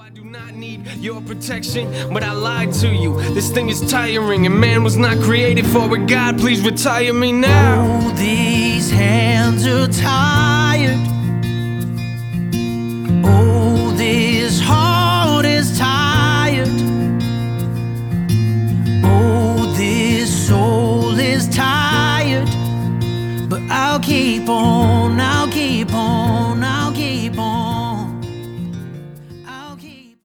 I do not need your protection, but I lied to you. This thing is tiring, and man was not created for it. God, please retire me now. Oh, these hands are tired. Oh, this heart is tired. Oh, this soul is tired. But I'll keep on